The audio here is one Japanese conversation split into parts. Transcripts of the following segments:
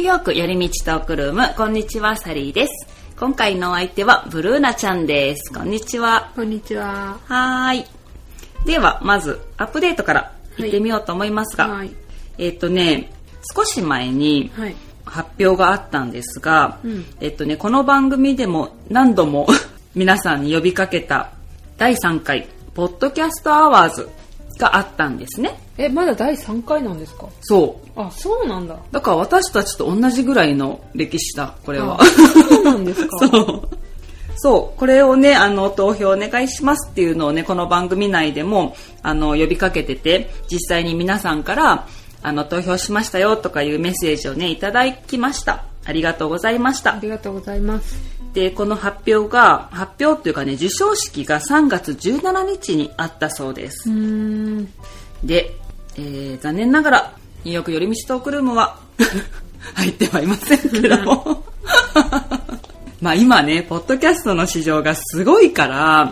ーヨーク寄り道トークルーム、こんにちは、サリーです。今回のお相手はブルーナちゃんです。こんにちは。 こんにちは。 はい。ではまずアップデートからいってみようと思いますが、 はい、 少し前に発表があったんですが、 はいこの番組でも何度も皆さんに呼びかけた第3回ポッドキャストアワーズがあったんですね。 まだ第3回なんですか？ そう。 あ、そうなんだ。 だから私たちと同じぐらいの歴史だ、これは。 そうなんですか？ そう、これをね、投票お願いしますっていうのをね、この番組内でも呼びかけてて、実際に皆さんから投票しましたよとかいうメッセージをねいただきました。ありがとうございました。 ありがとうございます。 で、この発表っていうかね、授賞式が3月17日にあったそうです。で、残念ながらニューヨーク寄り道トークルームは入ってはいませんけどもまあ今ね、ポッドキャストの市場がすごいから、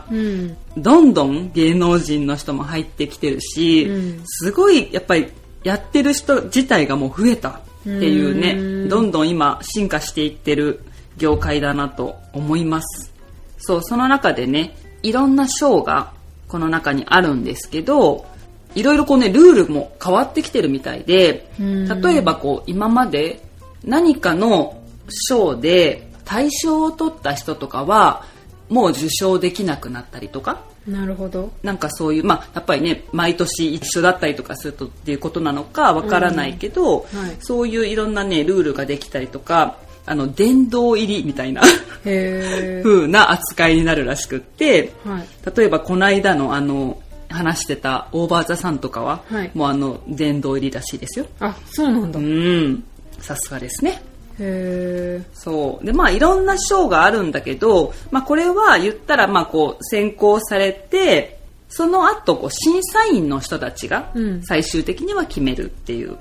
どんどん芸能人の人も入ってきてるし、すごいやっぱりやってる人自体がもう増えたっていうね、どんどん今進化していってる業界だなと思います。そう、その中でね、いろんな賞がこの中にあるんですけど、いろいろこうね、ルールも変わってきてるみたいで、例えばこう今まで何かの賞で大賞を取った人とかはもう受賞できなくなったりとか。 なるほど。 なんかそういう、やっぱりね、毎年一緒だったりとかするとっていうことなのかわからないけど、そういういろんなねルールができたりとか、殿堂入りみたいな風な扱いになるらしくって、例えばこの間の話してたオーバーザさんとかは、もう殿堂入りらしいですよ。 あ、そうなんだ。 さすがですね。そうで、いろんな賞があるんだけど、これは言ったらこう選考されて、その後こう審査員の人たちが最終的には決めるっていう、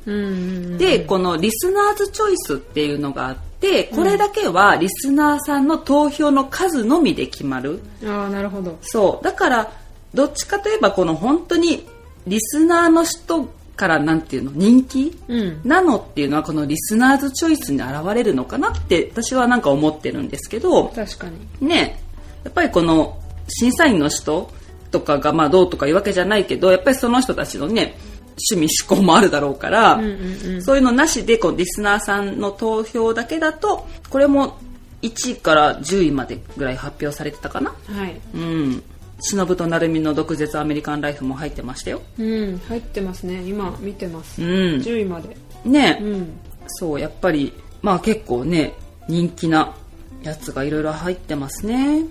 でこのリスナーズチョイスっていうのがあって、これだけはリスナーさんの投票の数のみで決まる。 あ、なるほど。 そうだからどっちかといえばこの本当にリスナーの人からなんていうの、人気、なのっていうのはこのリスナーズチョイスに現れるのかなって私はなんか思ってるんですけど、 確かにね、やっぱりこの審査員の人とかがどうとかいうわけじゃないけど、やっぱりその人たちのね趣味嗜好もあるだろうから、そういうのなしでこうリスナーさんの投票だけだと、これも1位から10位までぐらい発表されてたかな。忍と成海の毒舌アメリカンライフも入ってましたよ。入ってますね。今見てます。10位までね、そうやっぱり結構ね人気なやつがいろいろ入ってますね。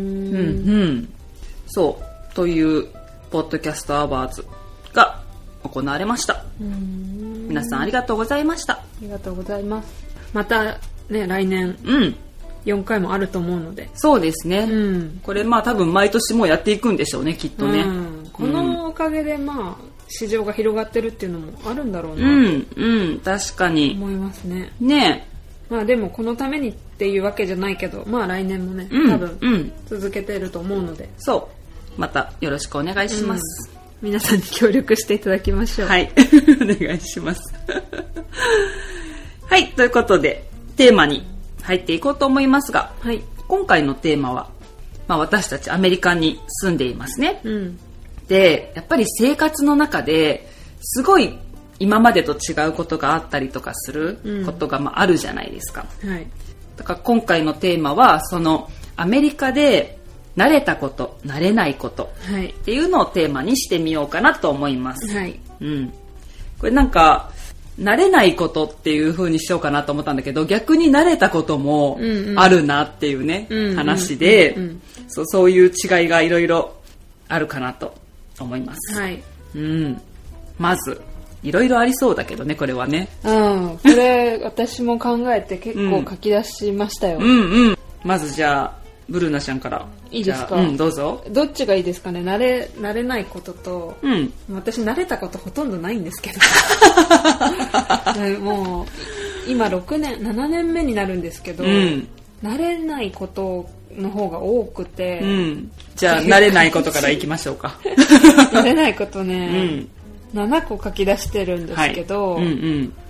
そうというポッドキャストアワーズが行われました。皆さんありがとうございました。 ありがとうございます。またね、来年4回もあると思うので。 そうですね、これ多分毎年もやっていくんでしょうね、きっとね。 このおかげで市場が広がってるっていうのもあるんだろうな確かに思いますね。でもこのためにっていうわけじゃないけど、来年もね、多分続けてると思うので、 そうまたよろしくお願いします。 皆さんに協力していただきましょう。 はいお願いしますはい、ということでテーマに入っていこうと思いますが、今回のテーマは、私たちアメリカに住んでいますね。でやっぱり生活の中ですごい今までと違うことがあったりとかすることがあるじゃないですか。だから今回のテーマはそのアメリカで慣れたこと、慣れないことっていうのをテーマにしてみようかなと思います。これなんか慣れないことっていう風にしようかなと思ったんだけど、逆に慣れたこともあるなっていうね、話で、そういう違いがいろいろあるかなと思います。まずいろいろありそうだけどね、これはね。 これ私も考えて結構書き出しましたよ。 まずじゃあブルーナちゃんからいいですか？ どうぞ。 どっちがいいですかね。慣れないことと、私慣れたことほとんどないんですけどもう今7年目になるんですけど、慣れないことの方が多くて、 じゃあ慣れないことからいきましょうか慣れないことね、7個書き出してるんですけど、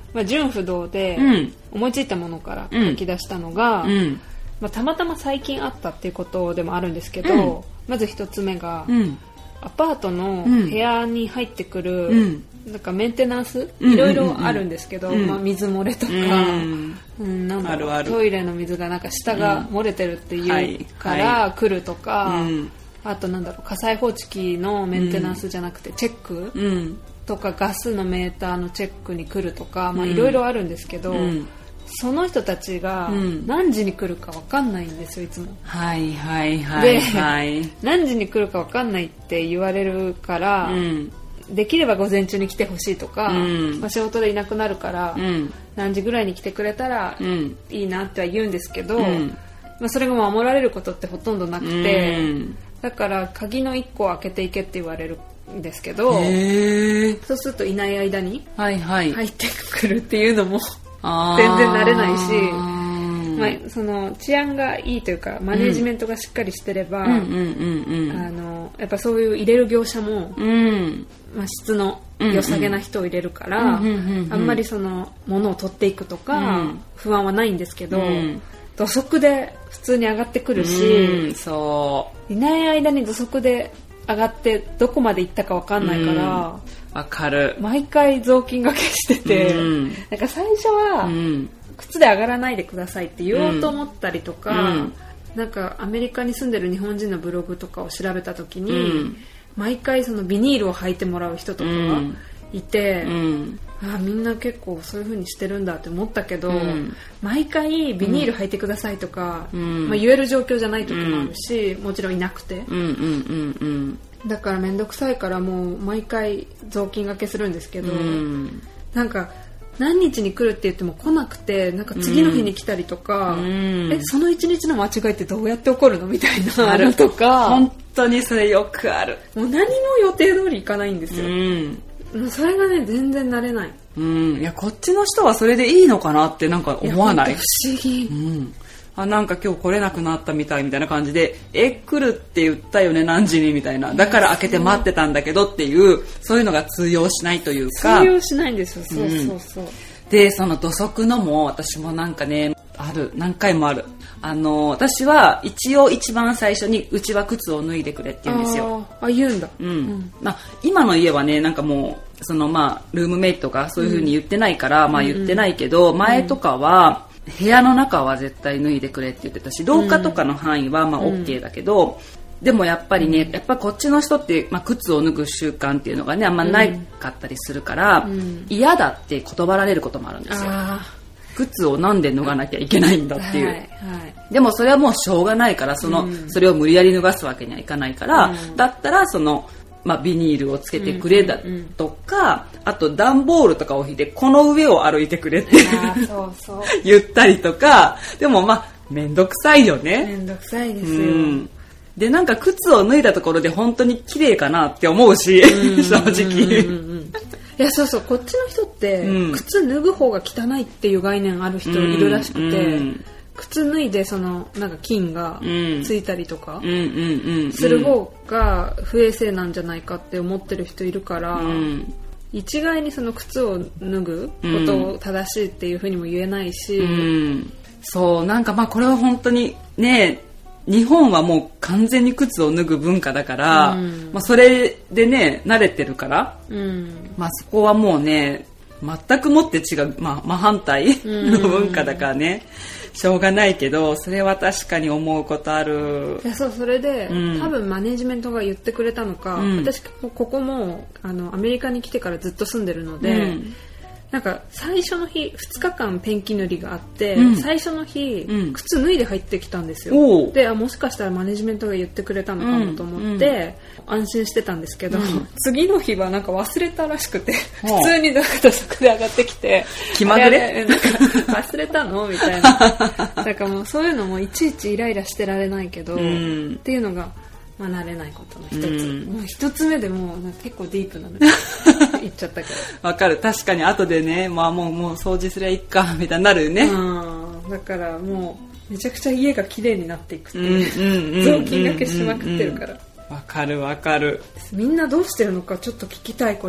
純不動で思いついたものから書き出したのが、たまたま最近あったっていうことでもあるんですけど、まず一つ目が、アパートの部屋に入ってくる、なんかメンテナンス、いろいろあるんですけど、水漏れとか、なんだろう、トイレの水がなんか下が漏れてるっていうから来るとか、あとなんだろう、火災報知器のメンテナンスじゃなくてチェック、とかガスのメーターのチェックに来るとか、いろいろあるんですけど、その人たちが何時に来るか分かんないんですよ、いつも。 はいはいはいはい。 で、何時に来るか分かんないって言われるから、できれば午前中に来てほしいとか、仕事でいなくなるから、何時ぐらいに来てくれたらいいなっては言うんですけど、それが守られることってほとんどなくて、だから鍵の1個を開けていけって言われるんですけど、そうするといない間に入ってくるっていうのも全然慣れないし、その治安がいいというかマネジメントがしっかりしてれば、やっぱそういう入れる業者も、質の良さげな人を入れるから、あんまりその物を取っていくとか、不安はないんですけど、土足で普通に上がってくるし、いない間に土足で上がってどこまで行ったか分かんないから、 わかる。 毎回雑巾がけしてて、なんか最初は、靴で上がらないでくださいって言おうと思ったりとか、なんかアメリカに住んでる日本人のブログとかを調べた時に、毎回そのビニールを履いてもらう人とかがいて、みんな結構そういう風にしてるんだって思ったけど、毎回ビニール履いてくださいとか、言える状況じゃない時もあるし、もちろんいなくて、だからめんどくさいからもう毎回雑巾がけするんですけど、なんか何日に来るって言っても来なくて、なんか次の日に来たりとか、その一日の間違いってどうやって起こるのみたいなのとか、 本当にそれよくある。 もう何も予定通りいかないんですよ。それがね、全然慣れない。 いや、こっちの人はそれでいいのかなってなんか思わない？ 不思議。 なんか今日来れなくなったみたいな感じで、来るって言ったよね何時にみたいな、だから開けて待ってたんだけどっていう、そういうのが通用しないというか。 通用しないんですよ。そう。 で、その土足のも私もなんかね、何回もある。私は一応一番最初にうちは靴を脱いでくれって言うんですよ。 言うんだ。 今の家はね、なんかもうそのルームメイトがそういう風に言ってないから、言ってないけど、前とかは部屋の中は絶対脱いでくれって言ってたし、廊下とかの範囲はOK だけど、でもやっぱりね、やっぱこっちの人って、靴を脱ぐ習慣っていうのがねあんまないかったりするから、嫌だって断られることもあるんですよ。靴をなんで脱がなきゃいけないんだっていう、でもそれはもうしょうがないから、それを無理やり脱がすわけにはいかないから、だったらビニールをつけてくれだとか、あと段ボールとかを引いてこの上を歩いてくれって言ったりとか。でもめんどくさいよね。 めんどくさいですよ。 で、なんか靴を脱いだところで本当に綺麗かなって思うし、正直。 いや、そう、こっちの人って、靴脱ぐ方が汚いっていう概念ある人いるらしくて、靴脱いでなんか菌がついたりとかする方が不衛生なんじゃないかって思ってる人いるから、一概にその靴を脱ぐことを正しいっていうふうにも言えないし、 そう、なんかこれは本当にね、日本はもう完全に靴を脱ぐ文化だから、それでね慣れてるから、そこはもうね全くもって違う、真反対の文化だからね、しょうがないけど、それは確かに思うことある。 いや、それで、多分マネジメントが言ってくれたのか、私ここもアメリカに来てからずっと住んでるので、なんか最初の日2日間ペンキ塗りがあって、最初の日、靴脱いで入ってきたんですよ。で、もしかしたらマネジメントが言ってくれたのかもと思って、安心してたんですけど、次の日はなんか忘れたらしくて、普通になんか土足で上がってきて、 気まぐれなんか忘れたのみたいな。なんかもうそういうのもいちいちイライラしてられないけど、っていうのが慣れないことの一つ。もう一つ目でもう結構ディープなの言っちゃったけど。 わかる。確かに後でね、もう掃除すりゃいいかみたいになるよね。 だからもうめちゃくちゃ家が綺麗になっていくっていう、雑巾がけしまくってるから。 わかる。 みんなどうしてるのかちょっと聞きたい、これは。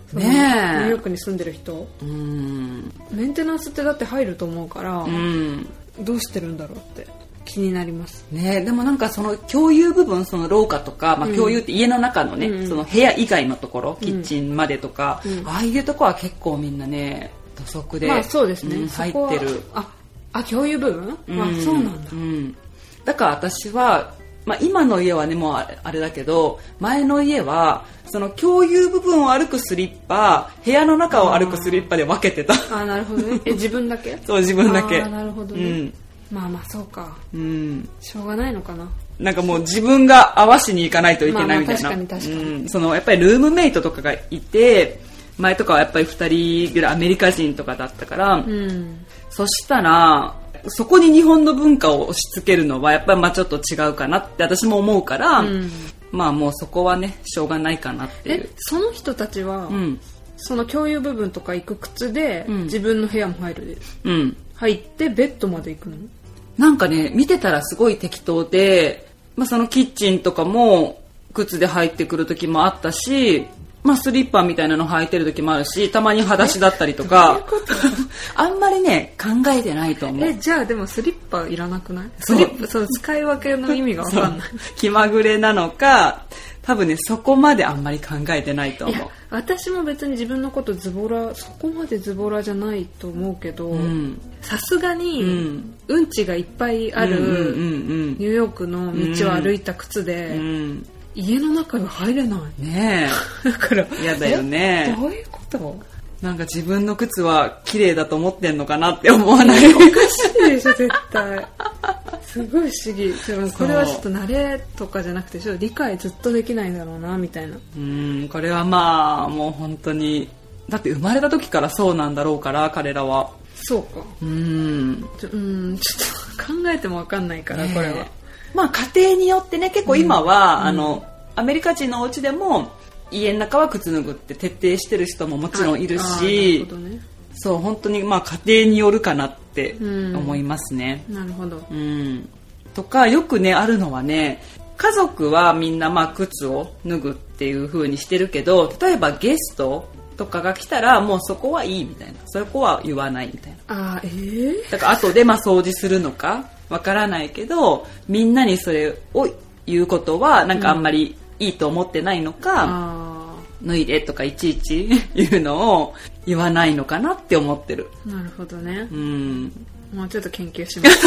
ニューヨークに住んでる人、メンテナンスってだって入ると思うから、どうしてるんだろうって気になりますね。でもなんかその共有部分、その廊下とか、まあ、共有って家の中のね、その部屋以外のところ、キッチンまでとか、ああいうとこは結構みんなね土足で、 まあそうですね、 入ってる。 共有部分、そうなんだ、 だから私は、まあ、今の家はねもうあれだけど、前の家はその共有部分を歩くスリッパ、部屋の中を歩くスリッパで分けてた。 なるほどね。自分だけそう、自分だけ。 なるほどね、まあそうか、しょうがないのかな。 なんかもう自分が合わしに行かないといけないみたいな。 確かに、 そのやっぱりルームメイトとかがいて、前とかはやっぱり2人ぐらいアメリカ人とかだったから、そしたらそこに日本の文化を押し付けるのはやっぱりまあちょっと違うかなって私も思うから、まあもうそこはねしょうがないかなっていう。 その人たちは、その共有部分とか行く靴で、自分の部屋も入る、入ってベッドまで行くの？ なんかね見てたらすごい適当で、まあ、そのキッチンとかも靴で入ってくる時もあったし、まあ、スリッパみたいなの履いてる時もあるし、たまに裸足だったりとか。あんまりね考えてないと思う。 じゃあでもスリッパいらなくない？スリッパ、そう使い分けの意味が分かんない。 気まぐれなのか、多分ねそこまであんまり考えてないと思う。 私も別に自分のことそこまでズボラじゃないと思うけど、さすがに、うんちがいっぱいあるニューヨークの道を歩いた靴で、家の中に入れないねえ。だから嫌だよね。 どういうこと？ なんか自分の靴は綺麗だと思ってんのかなって思わない？ おかしいでしょ絶対。すごい不思議。でもこれはちょっと慣れとかじゃなくて、ちょっと理解ずっとできないんだろうなみたいな。 これはまあもう本当に、だって生まれた時からそうなんだろうから彼らは。 そうか。ちょっと考えても分かんないから、これは。 まあ家庭によってね、結構今は、アメリカ人のお家でも家の中は靴脱ぐって徹底してる人ももちろんいるし、そう本当にまあ家庭によるかなって思いますね。 なるほど。 とかよくねあるのはね、家族はみんなまあ靴を脱ぐっていう風にしてるけど、例えばゲストとかが来たらもうそこはいいみたいな、そこは言わないみたいな。だから後でまあ掃除するのかわからないけど、みんなにそれを言うことはなんかあんまりいいと思ってないのか、脱いでとかいちいち言うのを言わないのかなって思ってる。 なるほどね。もうちょっと研究します。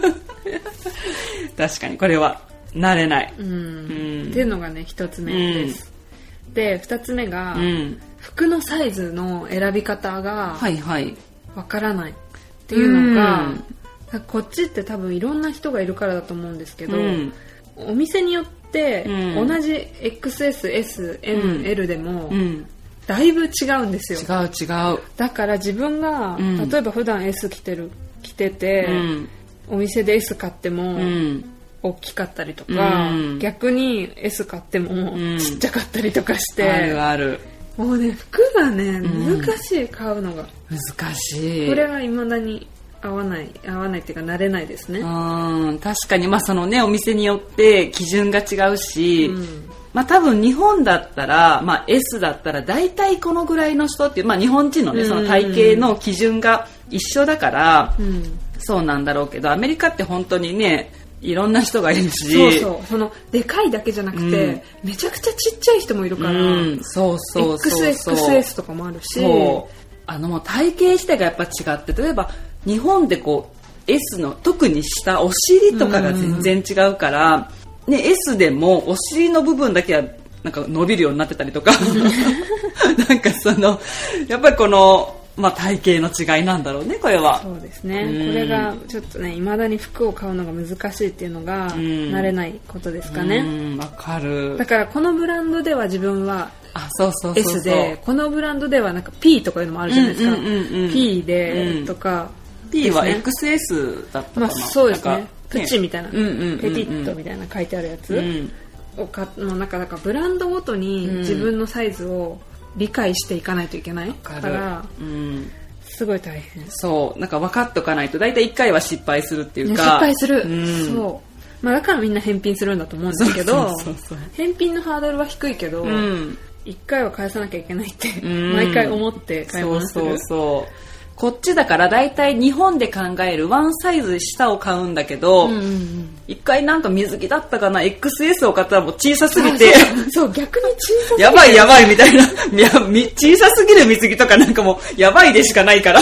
確かにこれは慣れない。 っていうのがね一つ目です。で二つ目が、服のサイズの選び方がわからないっていうのが、こっちって多分いろんな人がいるからだと思うんですけど、お店によって同じ XS、S、M、L でもだいぶ違うんですよ。 違う。 だから自分が、例えば普段 S 着てて、お店で S 買っても大きかったりとか、逆に S 買ってもちっちゃかったりとかして、 ある。 もうね服がね難しい、買うのが難しい。 これは未だに合わないっていうか慣れないですね。 確かにまあそのねお店によって基準が違うし、まあ多分日本だったら、まあ、S だったら大体このぐらいの人っていう、まあ、日本人のねその体型の基準が一緒だから、そうなんだろうけど、アメリカって本当にねいろんな人がいるし、 そのでかいだけじゃなくて、めちゃくちゃちっちゃい人もいるから、XXS とかもあるし、 もう体型自体がやっぱ違って、例えば日本でこう S の特に下お尻とかが全然違うから、S でもお尻の部分だけはなんか伸びるようになってたりとかなんかそのやっぱりこの、まあ、体型の違いなんだろうねこれは。 そうですね、これがちょっとね未だに服を買うのが難しいっていうのが慣れないことですかね。 わかる。 だからこのブランドでは自分は S で、このブランドではなんか P とかいうのもあるじゃないですか。P でとか、 P は XS だったかな。 そうですね。プチみたいな、ペティットみたいな書いてあるやつをなんかブランドごとに自分のサイズを理解していかないといけないから、すごい大変。 そうなんか分かっとかないと大体1回は失敗するっていうか。 失敗する、そう、まあ、だからみんな返品するんだと思うんですけど、返品のハードルは低いけど、 1回は返さなきゃいけないって毎回思って買い物する。 そうこっちだからだいたい日本で考えるワンサイズ下を買うんだけど、一回なんか水着だったかな XS を買ったらもう小さすぎてそう逆に小さすぎてやばいみたいな小さすぎる水着とかなんかもうやばいでしかないから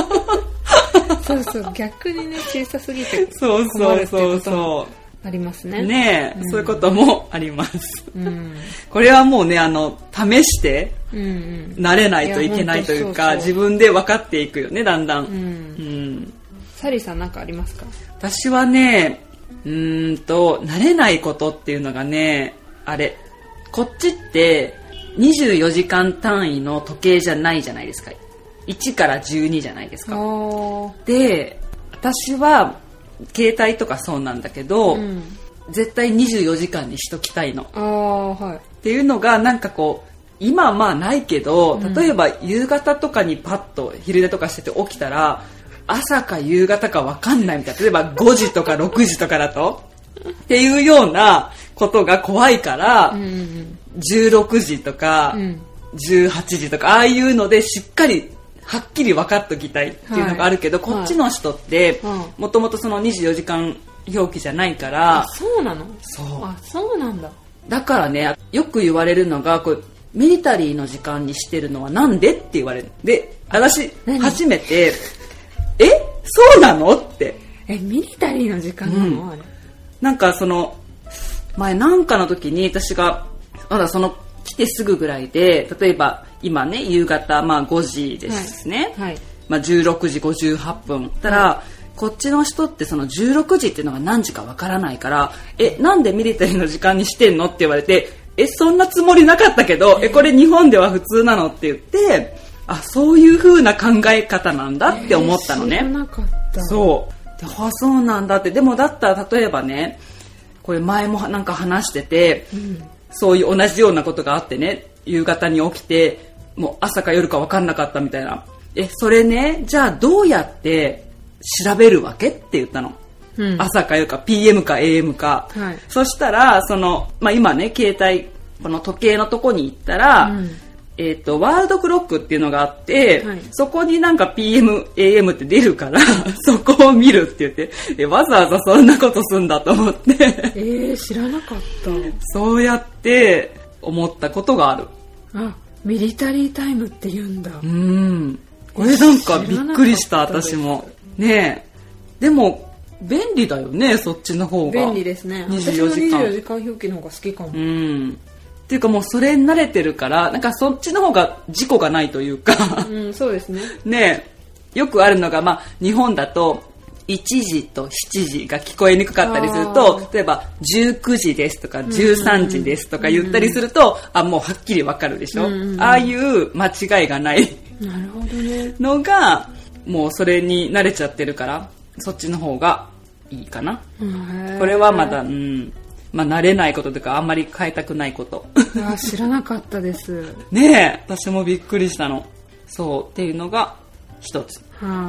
そう逆にね小さすぎてそうありますね。 ねえ、そういうこともあります。これはもうね試して慣れないといけないというか、自分で分かっていくよねだんだん。 サリーさんなんかありますか？ 私はね慣れないことっていうのがねこっちって24時間単位の時計じゃないじゃないですか。1から12じゃないですか。で私は携帯とかそうなんだけど、絶対24時間にしときたいの、っていうのがなんかこう今はまあないけど、例えば夕方とかにパッと昼寝とかしてて起きたら朝か夕方か分かんないみたいな、例えば5時とか6時とかだとっていうようなことが怖いから、16時とか、18時とかああいうのでしっかりはっきり分かっときたいっていうのがあるけど、こっちの人ってもともとその24時間表記じゃないから。 そうなの？そうなんだ。 だからねよく言われるのがこれミリタリーの時間にしてるのはなんでって言われる。で私初めてそうなのってミリタリーの時間なの、あれなんかその前なんかの時に私がまだその来てすぐぐらいで、例えば今ね夕方5時ですね、16時58分たら、こっちの人ってその16時っていうのが何時かわからないから、なんでミリタリーの時間にしてんのって言われて、そんなつもりなかったけど、これ日本では普通なのって言って、そういう風な考え方なんだって思ったのね。 知らなかった。 そうなんだって。でもだったら例えばね、これ前もなんか話してて、そういう同じようなことがあってね、夕方に起きてもう朝か夜か分かんなかったみたいな。それね、じゃあどうやって調べるわけって言ったの、朝か夜か PM か AM か、そしたらその、今ね携帯この時計のとこに行ったら、ワールドクロックっていうのがあって、そこになんか PM、AM って出るからそこを見るって言って、わざわざそんなことすんだと思って知らなかった。 そうやって思ったことがある。 ミリタリータイムって言うんだ。 これなんかびっくりした私もね。でも便利だよね、そっちの方が。 便利ですね。私は24時間表記の方が好きかも。 っていうかもうそれに慣れてるからなんかそっちの方が事故がないというかそうですね。 ねよくあるのが日本だと1時と7時が聞こえにくかったりすると、例えば19時ですとか13時ですとか言ったりすると、もうはっきりわかるでしょ、ああいう間違いがないのがもうそれに慣れちゃってるからそっちの方がいいかな。これはまだ慣れないこととかあんまり変えたくないこと知らなかったですね。私もびっくりしたの。そうっていうのが一つ。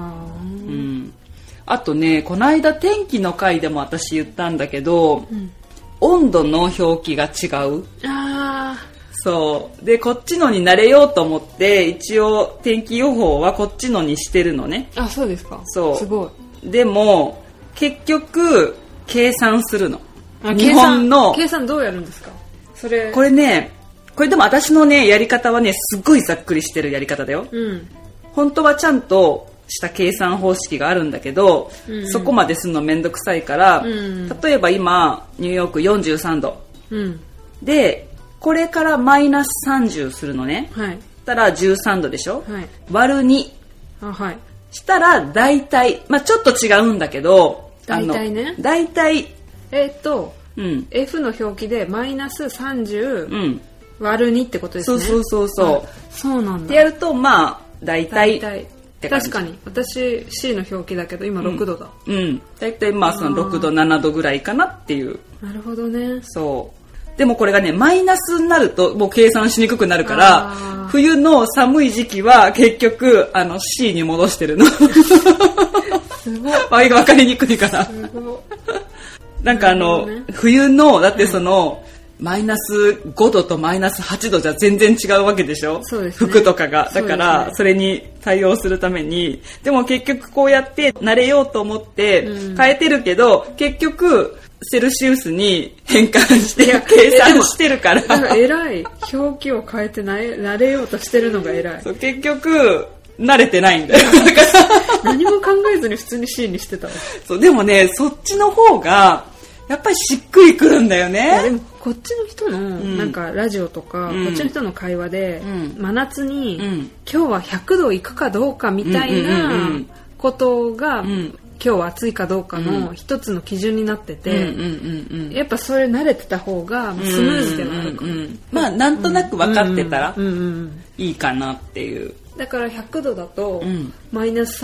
あとね、この間天気の回でも私言ったんだけど、温度の表記が違う。そうでこっちのに慣れようと思って一応天気予報はこっちのにしてるのね。 そうですか。 そうすごい。 でも結局計算するの。日本の計算どうやるんですか？ これね、これでも私のねやり方はねすっごいざっくりしてるやり方だよ。本当はちゃんとした計算方式があるんだけど、そこまでするのめんどくさいから、例えば今ニューヨーク43度、でこれからマイナス30するのね。したら13度でしょ、割る2、したら大体ちょっと違うんだけど大体ね、 大体 F の表記でマイナス30、割る2ってことですね。 そうなんだ。 ってやると大体って感じ。 確かに私 C の表記だけど今6度だ。 大体その6度7度ぐらいかなっていう。 なるほどね。 でもこれがねマイナスになるともう計算しにくくなるから、冬の寒い時期は結局C に戻してるのすごい分かりにくいから。なんか冬のだってそのマイナス5度とマイナス8度じゃ全然違うわけでしょ。 そうですね。 服とかが。だから、それに対応するために。でも結局こうやって慣れようと思って変えてるけど、結局、セルシウスに変換して計算してるから。 だから偉い。表記を変えて慣れようとしてるのが偉い。 そう、結局、慣れてないんだよ。 何も考えずに普通に C にしてたわ。 そう、でもね、そっちの方が、やっぱりしっくりくるんだよね。 でもこっちの人のなんかラジオとか、こっちの人の会話で、真夏に、今日は100度いくかどうかみたいなことが、今日は暑いかどうかの一つの基準になってて、やっぱそれ慣れてた方がスムーズではあるから、 まあなんとなく分かってたらいいかなっていう。 だから100度だと、マイナス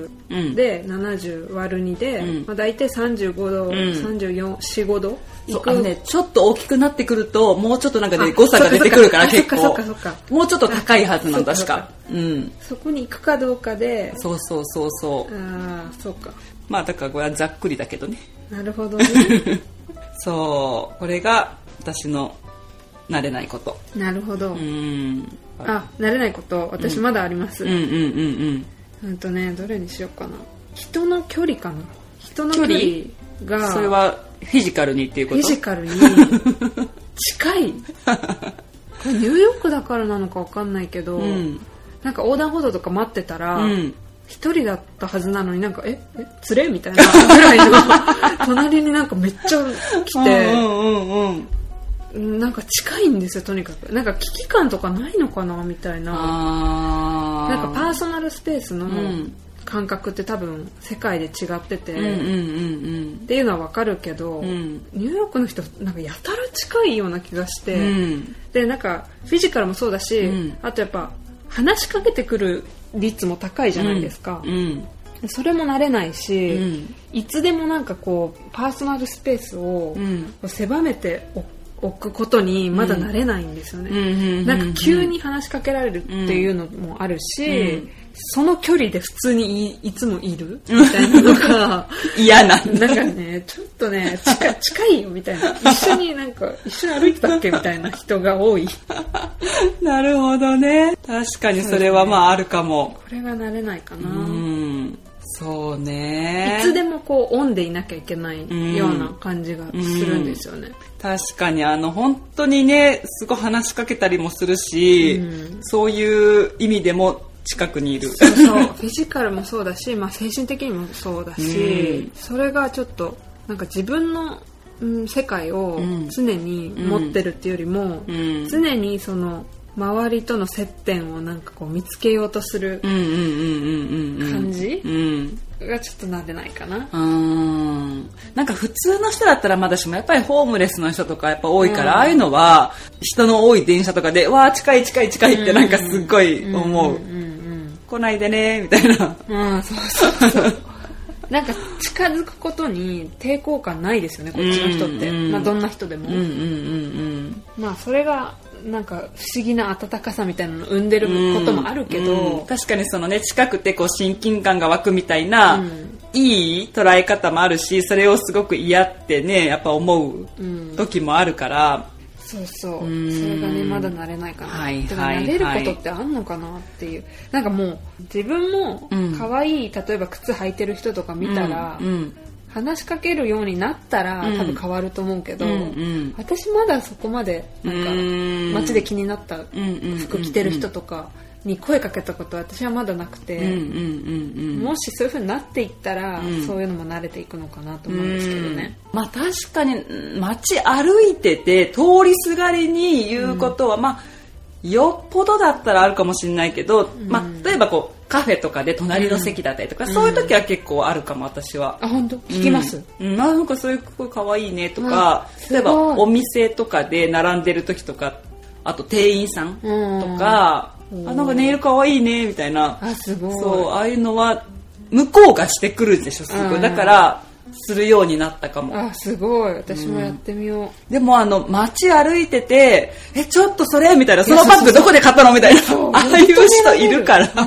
30で70割る2で、まあ、大体35度、34、45度いく。 ね、ちょっと大きくなってくるともうちょっとなんかね誤差が出てくるから結構もうちょっと高いはずなんだ確か。 そこに行くかどうかで。 そう。 ああ、そうか。 まあだからこれはざっくりだけどね。 なるほどね。 そう、これが私の慣れないこと。 なるほど。あ、慣れないこと私まだあります。どれにしようかな。人の距離かな。人の距離が。それはフィジカルにっていうこと？ フィジカルに近い。これニューヨークだからなのかわかんないけど、なんか横断歩道とか待ってたら、一人だったはずなのになんか連れみたいなぐらいの隣になんかめっちゃ来て。なんか近いんですよとにかく。なんか危機感とかないのかなみたいな。なんかパーソナルスペースの感覚って多分世界で違っててっていうのはわかるけど、ニューヨークの人なんかやたら近いような気がして、でなんかフィジカルもそうだし、あとやっぱ話しかけてくる率も高いじゃないですか。それも慣れないし、いつでもなんかこうパーソナルスペースを狭めて置くことにまだ慣れないんですよね。なんか急に話しかけられるっていうのもあるし、その距離で普通に いつもいるみたいなのが嫌なんだ。 なんかね、ちょっとね近いよみたいな、一緒に歩いてたっけみたいな人が多い。 なるほどね。確かにそれはまああるかも。 これが慣れないかな。 そうね。 いつでもこうオンでいなきゃいけないような感じがするんですよね。 確かに本当にね、すごい話しかけたりもするし、そういう意味でも近くにいる。 そうフィジカルもそうだし、まあ、精神的にもそうだし、それがちょっとなんか自分の、世界を常に持ってるっていうよりも、常にその周りとの接点をなんかこう見つけようとする感じがちょっと慣れないかな。 なんか普通の人だったらまだしもやっぱりホームレスの人とかやっぱ多いから、ああいうのは人の多い電車とかでわー近いってなんかすっごい思う。来ないでねみたいな。そうなんか近づくことに抵抗感ないですよね、こっちの人って。まあどんな人でも。まあそれがなんか不思議な温かさみたいなのを生んでることもあるけど、 確かにそのね、近くてこう親近感が湧くみたいな、いい捉え方もあるし、それをすごく嫌ってねやっぱ思う時もあるから、 そうそれがねまだ慣れないかな。でも慣れることってあんのかなっていう。なんかもう自分も可愛い、例えば靴履いてる人とか見たら、話しかけるようになったら多分変わると思うけど、私まだそこまでなんか街で気になった服着てる人とかに声かけたことは私はまだなくて、もしそういう風になっていったら、そういうのも慣れていくのかなと思うんですけどね。 まあ確かに街歩いてて通りすがりに言うことは、まあよっぽどだったらあるかもしれないけど、まあ例えばこうカフェとかで隣の席だったりとか、そういう時は結構あるかも、私は。 あ、本当？聞きます。 なんかそういう声かわいいねとか、例えばお店とかで並んでる時とか、あと店員さんとか、なんかネイルかわいいねみたいな。 すごい。 そう、ああいうのは向こうがしてくるんでしょ、すごい。だからするようになったかも。 すごい。私もやってみよう。 でも街歩いてて、ちょっとそれみたいな、そのバッグどこで買ったのみたいな、ああいう人いるから。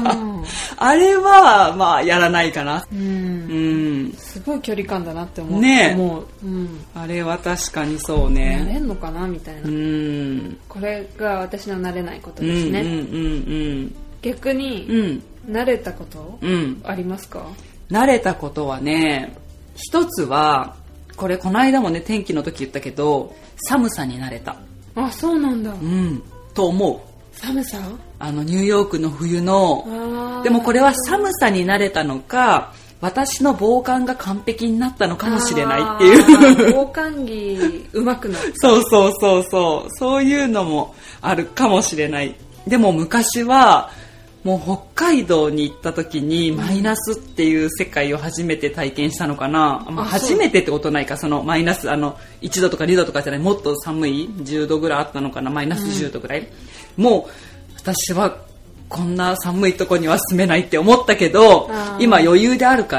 あれはまあやらないかな。 すごい距離感だなって思う。 ね、あれは確かにそうね。 慣れんのかなみたいな。これが私の慣れないことですね。逆に、慣れたこと、ありますか？ 慣れたことはね、一つはこの間もね天気の時言ったけど、寒さに慣れた。 あ、そうなんだ。 と思う。 寒さ？ ニューヨークの冬の。でもこれは寒さに慣れたのか、私の防寒が完璧になったのかもしれないっていう。 防寒着上手くなった。 そういうのもあるかもしれない。でも昔はもう北海道に行った時にマイナスっていう世界を初めて体験したのかな。初めてってことないか、そのマイナス1度とか2度とかじゃない、もっと寒い10度ぐらいあったのかな、マイナス10度ぐらい。もう私はこんな寒いとこには住めないって思ったけど、今余裕であるから、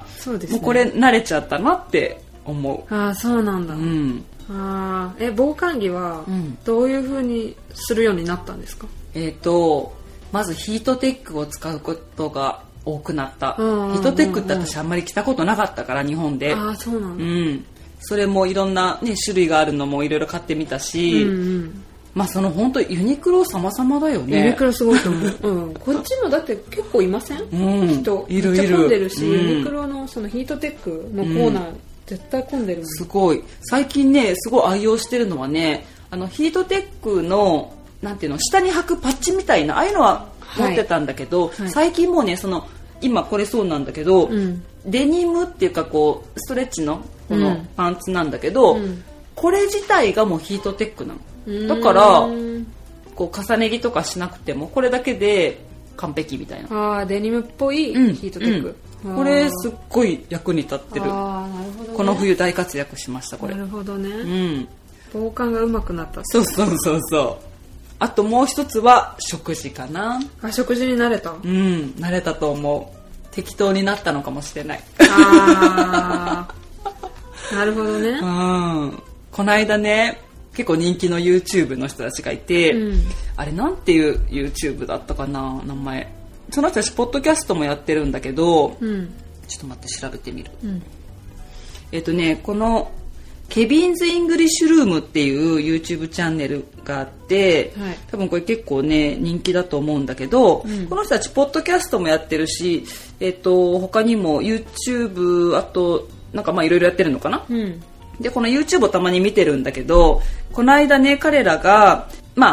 そうですね、 もうこれ慣れちゃったなって思う。 そうなんだ。防寒着はどういう風にするようになったんですか？ まずヒートテックを使うことが多くなった。ヒートテックって私あんまり着たことなかったから、日本で。 そうなんだ。 それもいろんな、ね、種類があるのもいろいろ買ってみたし、まあその本当ユニクロ様々だよね。 ユニクロすごいと思う。こっちもだって結構いません？人いる。 めっちゃ混んでるし、ユニクロのそのヒートテックのコーナー、絶対混んでるもん。 すごい。最近ね、すごい愛用してるのはね、ヒートテックのなんていうの、下に履くパッチみたいな、ああいうのは持ってたんだけど、最近もうね、今これそうなんだけど、デニムっていうかこうストレッチのこのパンツなんだけど、これ自体がもうヒートテックなの。だからこう重ね着とかしなくてもこれだけで完璧みたいな。 デニムっぽいヒートテック。 これすっごい役に立ってる。 なるほどね。 この冬大活躍しましたこれ。 なるほどね。防寒が上手くなった。 そう。あともう一つは食事かな。 食事に慣れた？ 慣れたと思う。適当になったのかもしれない。 なるほどね。 この間ね、結構人気の YouTube の人たちがいて、あれなんていう YouTube だったかな、名前。その人たちポッドキャストもやってるんだけど、ちょっと待って調べてみる。このケビンズ・イングリッシュルームっていう YouTube チャンネルがあって、多分これ結構ね人気だと思うんだけど、この人たちポッドキャストもやってるし、他にも YouTube、あとなんかまあいろいろやってるのかな。でこの YouTube をたまに見てるんだけど、この間ね彼らが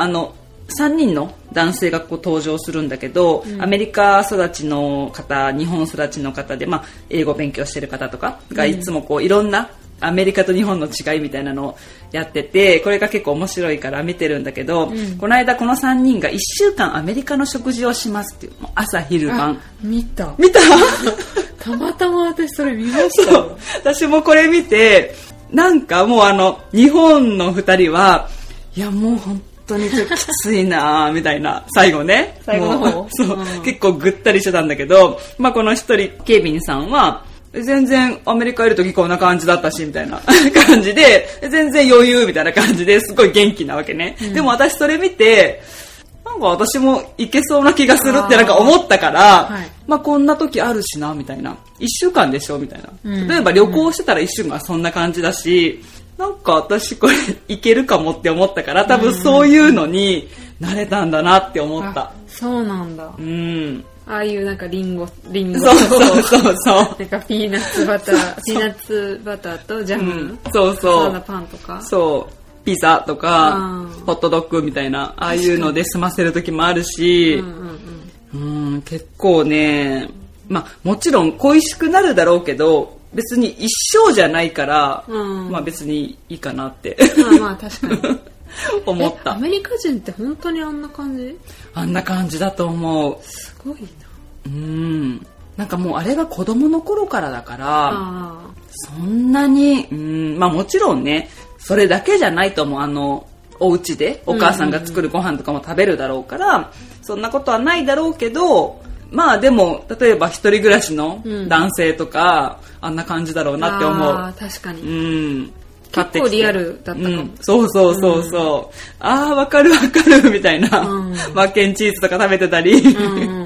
3人の男性がこう登場するんだけど、アメリカ育ちの方、日本育ちの方で、英語勉強してる方とかがいつもこういろんなアメリカと日本の違いみたいなのをやってて、これが結構面白いから見てるんだけど、この間この3人が1週間アメリカの食事をしますっていう、朝昼晩。 見たたまたま私それ見ました。 私もこれ見て、なんかもう日本の2人はいやもう本当にちょっときついなみたいな、最後ね、 最後の方結構ぐったりしてたんだけど、この一人ケイビンさんは全然アメリカいる時こんな感じだったしみたいな感じで、全然余裕みたいな感じですごい元気なわけね。でも私それ見て、なんか私もいけそうな気がするってなんか思ったから、こんな時あるしなみたいな、1週間でしょみたいな、例えば旅行してたら1週間はそんな感じだし、なんか私これいけるかもって思ったから、多分そういうのに慣れたんだなって思った。 そうなんだ。ああいうなんかリンゴそうなんかピーナッツバターとジャム、そうなパンとか、 ピザとかホットドッグみたいな、ああいうので済ませる時もあるし、結構ね、もちろん恋しくなるだろうけど、別に一生じゃないから、別にいいかなって確かに思った。 アメリカ人って本当にあんな感じ？ あんな感じだと思う。 すごいな。なんかもうあれが子供の頃からだから、そんなにもちろんね、それだけじゃないと思う。お家でお母さんが作るご飯とかも食べるだろうから、そんなことはないだろうけど、でも例えば一人暮らしの男性とか、あんな感じだろうなって思う。 確かに。結構リアルだったかも。 そう。わかるみたいな、マッケンチーズとか食べてたり、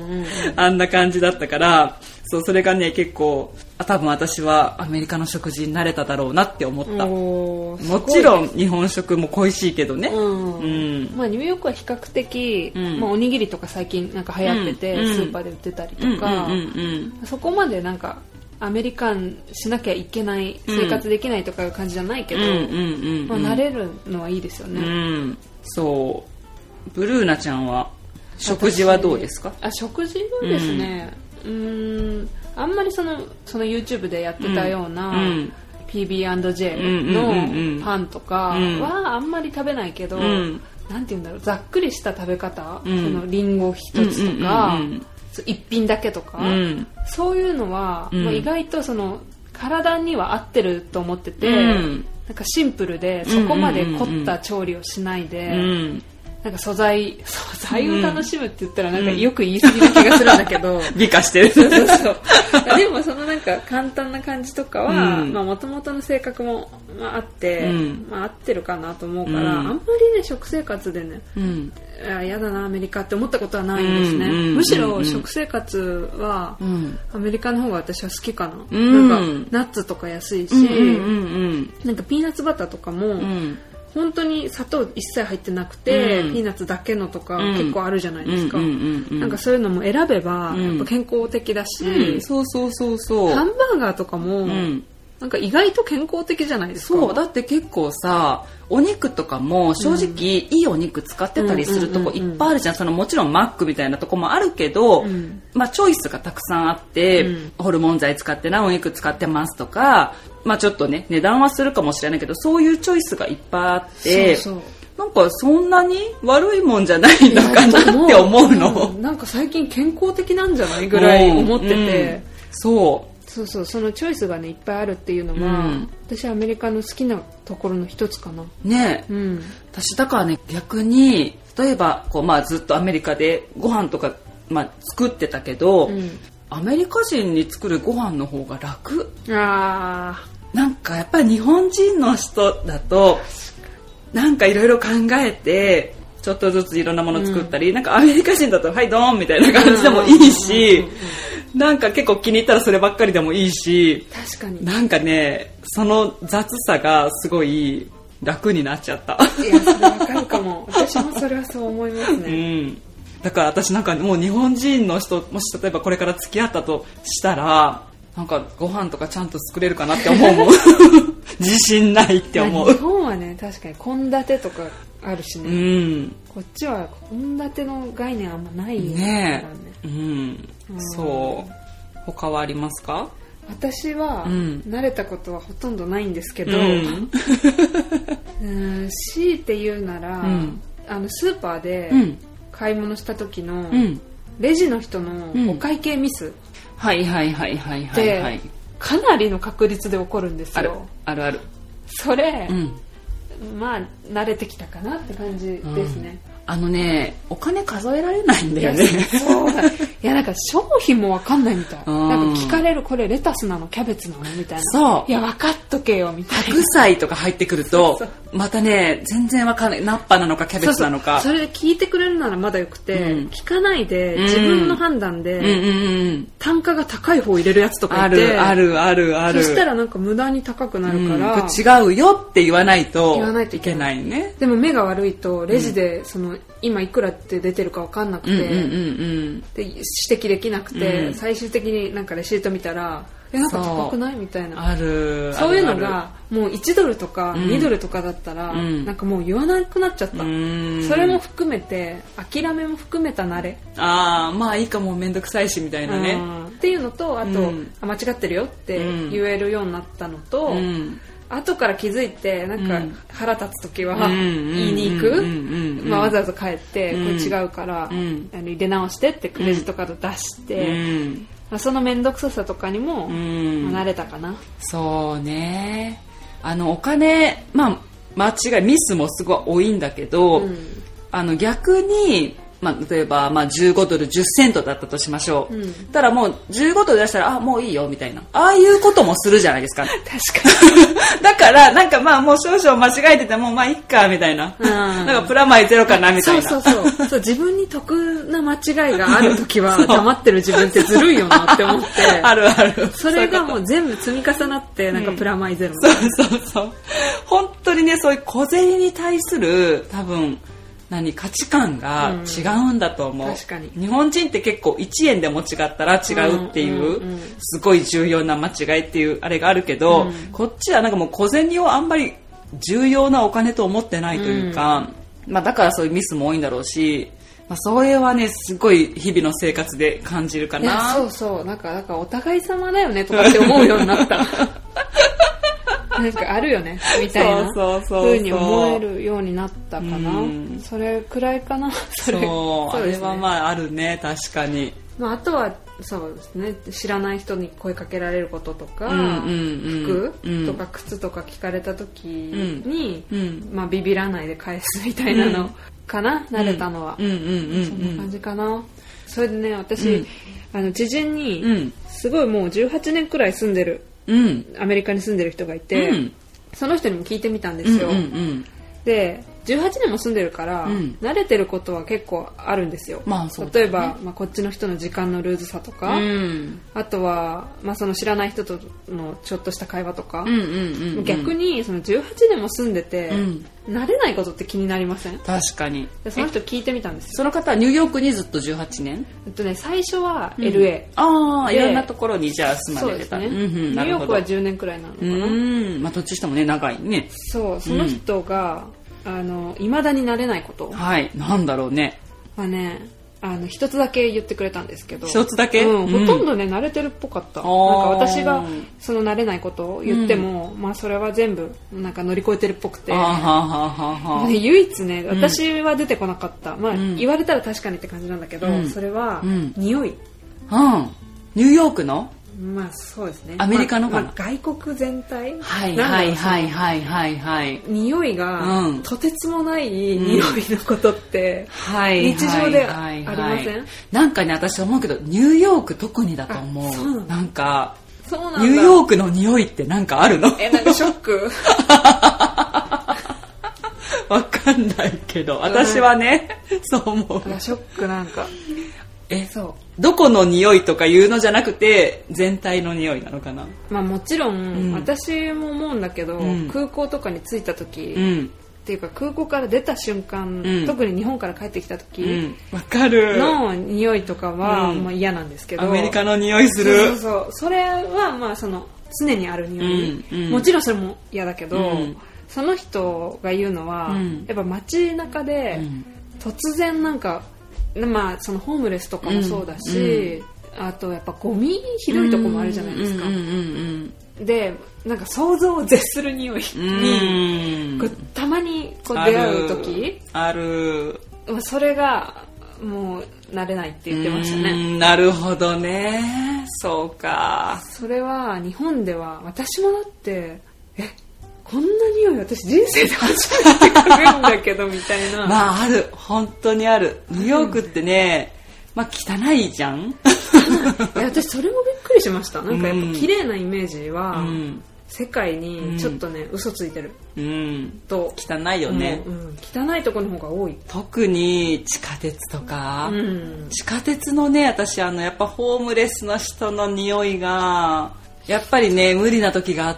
あんな感じだったから、そう、それがね結構多分私はアメリカの食事に慣れただろうなって思った。もちろん日本食も恋しいけどね、 まあ、ニューヨークは比較的、まあ、おにぎりとか最近なんか流行ってて、スーパーで売ってたりとか、そこまでなんかアメリカンしなきゃいけない、生活できないとかいう感じじゃないけど、まあ、慣れるのはいいですよね。 そうブルーナちゃんは食事はどうですか？ 食事はですね、あんまりその YouTube でやってたような、PB&J のパンとかはあんまり食べないけど、なんて言うんだろう、ざっくりした食べ方、そのリンゴ一つとか、一品だけとか、そういうのは、まあ、意外とその体には合ってると思ってて、なんかシンプルでそこまで凝った調理をしないで、なんか素材を楽しむって言ったらなんかよく言い過ぎる気がするんだけど、 美化してる。 そうでもそのなんか簡単な感じとかはもともとの性格も、まあ、あって、まあ、合ってるかなと思うから、あんまりね食生活でね、やだなアメリカって思ったことはないんですね。むしろ食生活はアメリカの方が私は好きかな。なんかナッツとか安いし、なんかピーナッツバターとかも、本当に砂糖一切入ってなくて、ピーナッツだけのとか結構あるじゃないですか。なんかそういうのも選べばやっぱ健康的だし、 そうハンバーガーとかも、なんか意外と健康的じゃないですか。 そうだって結構さ、お肉とかも正直いいお肉使ってたりするとこいっぱいあるじゃん。そのもちろんマックみたいなとこもあるけど、まあチョイスがたくさんあって、ホルモン剤使ってないお肉使ってますとか、まあちょっとね値段はするかもしれないけど、そういうチョイスがいっぱいあって、なんかそんなに悪いもんじゃないのかなって思うの。 なんか最近健康的なんじゃないぐらい思ってて、 そうそのチョイスがねいっぱいあるっていうのは、私はアメリカの好きなところの一つかな。 ね、私だからね逆に例えばこう、まあ、ずっとアメリカでご飯とか、まあ、作ってたけど、アメリカ人に作るご飯の方が楽。なんかやっぱり日本人の人だとなんかいろいろ考えてちょっとずついろんなもの作ったり、なんかアメリカ人だとはいドーンみたいな感じでもいいし、なんか結構気に入ったらそればっかりでもいいし、 確かになんかねその雑さがすごい楽になっちゃった。 いやそれわかるかも。私もそれはそう思いますね。 だから私なんかもう日本人の人もし例えばこれから付き合ったとしたらなんかご飯とかちゃんと作れるかなって思うもん。自信ないって思う。 日本はね確かに献立とかあるしね、こっちは献立の概念あんまないね。そう他はありますか？ 私は慣れたことはほとんどないんですけど、強いて言うなら、スーパーで買い物した時のレジの人のお会計ミスってかなりの確率で起こるんですよ。 あるそれ、まあ慣れてきたかなって感じですね。 お金数えられないんだよね。 そうだ。いやなんか商品も分かんないみたい。なんか聞かれるこれレタスなのキャベツなのみたいな。 そう。 いや分かっとけよみたいな。 白菜とか入ってくるとまたね全然分かんない。ナッパなのかキャベツなのか。 それで聞いてくれるならまだよくて、聞かないで自分の判断で単価が高い方入れるやつとかいて。 ある。 そしたらなんか無駄に高くなるから。 違うよって言わないといけないね。 でも目が悪いとレジでその今いくらって出てるか分かんなくて、で指摘できなくて、最終的になんかレシート見たらなんか高くないみたいな。そういうのがもう1ドルとか2ドルとかだったら、なんかもう言わなくなっちゃった。それも含めて諦めも含めた慣れ。 まあいいかもめんどくさいしみたいなね。 っていうのとあと、間違ってるよって言えるようになったのと、後から気づいてなんか腹立つ時は言いに行く、わざわざ帰ってこれ違うから入れ直してってクレジットカード出して、その面倒くささとかにも慣れたかな。 そうね。お金間違いミスもすごい多いんだけど、逆に例えば、15ドル10セントだったとしましょう。たらもう15ドル出したら、もういいよみたいな。ああいうこともするじゃないですか。 確かに。だから、なんかもう少々間違えてても、いっか、みたいな。なんかプラマイゼロかな、みたいな。 そう、自分に得な間違いがあるときは、黙ってる自分ってずるいよなって思って。 あるある。 それがもう全部積み重なって、なんかプラマイゼロ。 そう。本当にね、そういう小銭に対する、多分、価値観が違うんだと思う。 確かに。 日本人って結構1円でも違ったら違うっていう、すごい重要な間違いっていうあれがあるけど、こっちはなんかもう小銭をあんまり重要なお金と思ってないというか、だからそういうミスも多いんだろうし、それはね、すごい日々の生活で感じるかな。 そう、なんかお互い様だよねとかって思うようになった。なんかあるよねみたいな風に思えるようになったかな。それくらいかな。 そうですね。あれはあるね、確かに。 あとはそうですね、知らない人に声かけられることとか、服とか靴とか聞かれた時に、ビビらないで返すみたいなのかな、慣れたのは。そんな感じかな。それでね、私、知人にすごいもう18年くらい住んでる、アメリカに住んでる人がいて、その人にも聞いてみたんですよ。で、18年も住んでるから、慣れてることは結構あるんですよ。例えば、こっちの人の時間のルーズさとか、あとは、その知らない人とのちょっとした会話とか、逆にその18年も住んでて、慣れないことって気になりません？ 確かに。 その人聞いてみたんですよ。 その方はニューヨークにずっと18年？ 最初は LA。 いろんなところにじゃあ住まれてた。 そうですね。ニューヨークは10年くらいなのかな。 どっちしてもね、長いね。 そう、その人が、未だに慣れないこと。 はい、なんだろうね。 一つだけ言ってくれたんですけど。 一つだけ？ ほとんどね、慣れてるっぽかった。なんか私がその慣れないことを言っても、それは全部なんか乗り越えてるっぽくて。唯一ね、私は出てこなかった。言われたら確かにって感じなんだけど、それは匂い。 ニューヨークの？ そうですね。 アメリカのかな？ 外国全体？ はい。 匂いが、とてつもない匂いのことって、日常でありません？ なんかね、私思うけど、ニューヨーク特にだと思う。なんか、 ニューヨークの匂いってなんかあるの？ なんかショック？ わかんないけど、私はね、そう思う。 ショックなんか。 どこの匂いとかいうのじゃなくて全体の匂いなのかな。 もちろん、私も思うんだけど、空港とかに着いた時、っていうか空港から出た瞬間、特に日本から帰ってきた時の匂いとかは、嫌なんですけど、 アメリカの匂いする。 それはその常にある匂い、もちろんそれも嫌だけど、その人が言うのは、やっぱ街中で、突然なんかそのホームレスとかもそうだし、あとやっぱゴミひどいとこもあるじゃないですか。で、なんか想像を絶する匂いにたまに出会う時ある。 それがもう慣れないって言ってましたね。 なるほどね。そうか。 それは日本では私もだってこんな匂い私人生で初めて嗅ぐんだけどみたいな。 ある、本当にある。ニューヨークってね、汚いじゃん。 私それもびっくりしました。なんかやっぱ綺麗なイメージは、世界にちょっとね、嘘ついてる。 と汚いよね。 汚いところの方が多い。 特に地下鉄とか、地下鉄のね、私やっぱホームレスの人の匂いが。やっぱりね、無理な時があって、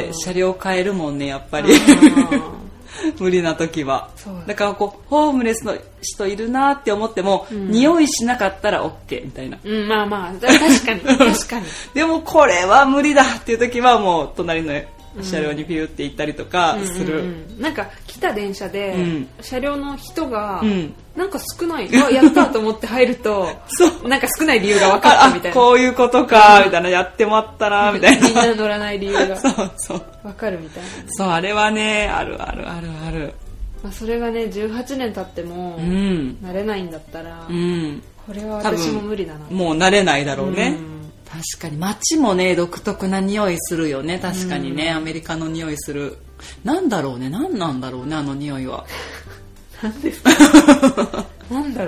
車両変えるもんね、やっぱり。無理な時は。だからホームレスの人いるなって思っても、匂いしなかったら OK みたいな。 確かに。 でもこれは無理だっていう時はもう隣の車両にピューって行ったりとかする。 なんか来た電車で、車両の人が、なんか少ない。やったと思って入ると、なんか少ない理由が分かったみたいな。 こういうことか、みたいな。やってもらったな、みたいな。 みんな乗らない理由が。分かるみたいな。 そう、あれはね、ある。 それがね、18年経っても、慣れないんだったら、これは私も無理だな。 もう慣れないだろうね。確かに街もね、独特な匂いするよね。確かにね、アメリカの匂いする。なんだろうね、何なんだろうね、あの匂いは。 何ですか？なんだろう。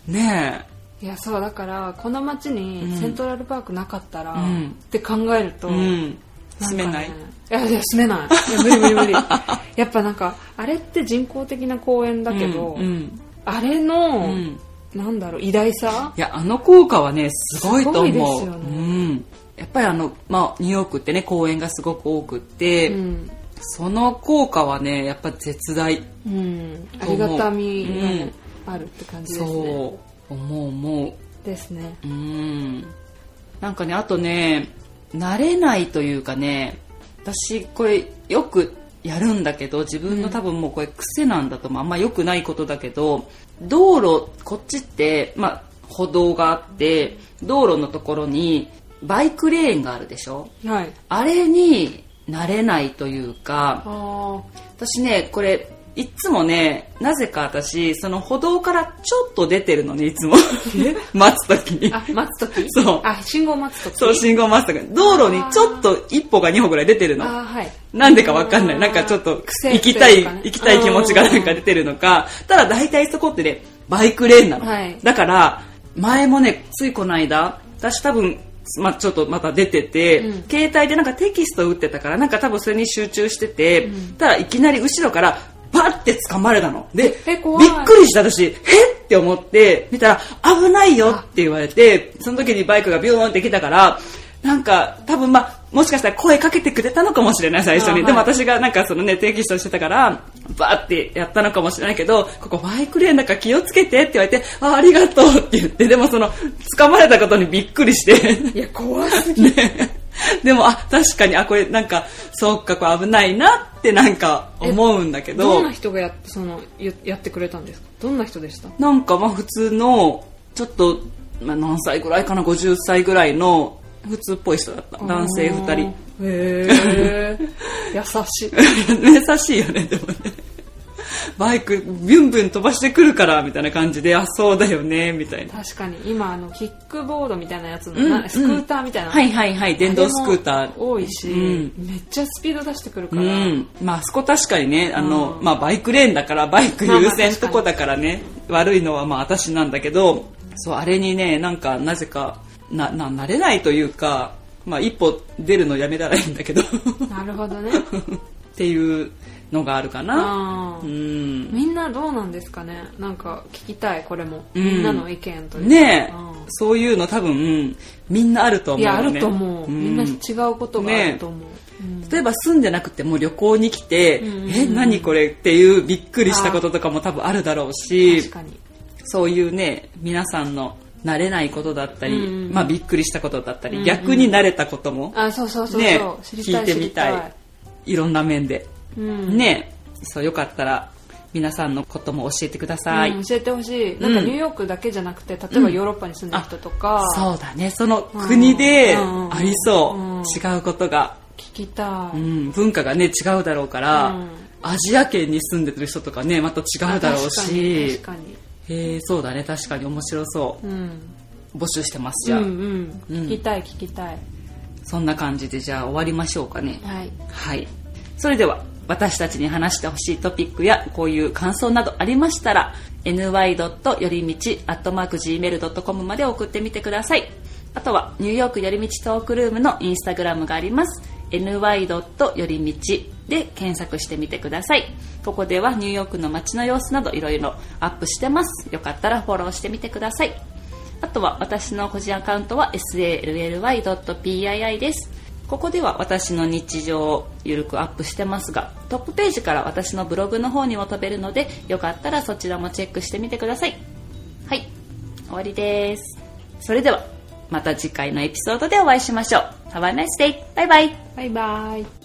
ねえ。いやそうだからこの街にセントラルパークなかったら、って考えると、 住めない。 いや住めない。いや無理無理やっぱなんかあれって人工的な公園だけど、あれの、なんだろう偉大さ。 いやあの効果はねすごいと思う。すごいですよね。 やっぱりニューヨークってね公園がすごく多くって、その効果はねやっぱ絶大、 ありがたみが、ねあるって感じですね。 そう思うですね。 なんかねあとね慣れないというかね、私これよくやるんだけど自分の多分もうこれ癖なんだと思う。あんま良くないことだけど、道路こっちって歩道があって道路のところにバイクレーンがあるでしょ、 はい、 あれに慣れないというか、私ねこれいつもねなぜか私その歩道からちょっと出てるのねいつも待つ時に。 待つ時。 そう信号待つ時。 そう信号待つ時道路にちょっと1歩か2歩ぐらい出てるの。 はい、 なんでかわかんない。なんかちょっと行きたい気持ちがなんか出てるのか。ただ大体そこってねバイクレーンなの、だから前もねついこの間私多分ちょっとまた出てて、携帯でなんかテキスト打ってたからなんか多分それに集中してて、ただいきなり後ろからバッて掴まれたので、びっくりした私って思って見たら危ないよって言われて、その時にバイクがビューンって来たからなんか多分もしかしたら声かけてくれたのかもしれない最初に。でも私がなんかそのねテキストしてたからバーってやったのかもしれないけど、ここバイクレーンだから気をつけてって言われて、ありがとうって言って、でもその掴まれたことにびっくりしていや怖すぎね、でも確かにこれなんかそうかこれ危ないなってなんか思うんだけど。 どんな人がやってくれたんですか。どんな人でした。 なんか普通のちょっと、何歳ぐらいかな50歳ぐらいの普通っぽい人だった。男性2人。 へー優しい優しいよね。でもねバイクビュンビュン飛ばしてくるからみたいな感じで、そうだよねみたいな。 確かに今キックボードみたいなやつの、スクーターみたいな、 はい電動スクーター多いし、めっちゃスピード出してくるから、 あそこ確かにねバイクレーンだからバイク優先とこだからね、悪いのは私なんだけど、そうあれにねなぜか慣れないというか、一歩出るのやめたらいいんだけどなるほどねっていうのがあるかな。 みんなどうなんですかね。なんか聞きたいこれも、みんなの意見というかね、そういうの多分みんなあると思うよね。 いやあると思う、みんな違うことがあると思う、 例えば住んでなくても旅行に来て、何これっていうびっくりしたこととかも多分あるだろうし、 確かにそういうね皆さんの慣れないことだったり、びっくりしたことだったり、逆に慣れたこともそう聞いてみたい。いろんな面で、そうよかったら皆さんのことも教えてください。 教えてほしい。なんかニューヨークだけじゃなくて、例えばヨーロッパに住んでる人とか、 そうだね、その国でありそう、違うことが聞きたい、 文化がね違うだろうから、アジア圏に住んでる人とかねまた違うだろうし、 確かにそうだね、確かに面白そう、募集してます。じゃあ、 聞きたいそんな感じでじゃあ終わりましょうかね。 はい、 それでは私たちに話してほしいトピックやこういう感想などありましたら ny. よりみち@gmail.com まで送ってみてください。あとはニューヨークよりみちトークルームのインスタグラムがあります。ny. よりみちで検索してみてください。ここではニューヨークの街の様子などいろいろアップしてます。よかったらフォローしてみてください。あとは私の個人アカウントは sally.pii です。ここでは私の日常をゆるくアップしてますが、トップページから私のブログの方にも飛べるので、よかったらそちらもチェックしてみてください。はい、終わりです。それではまた次回のエピソードでお会いしましょう。Have a nice day! バイバイ。 バイバイ。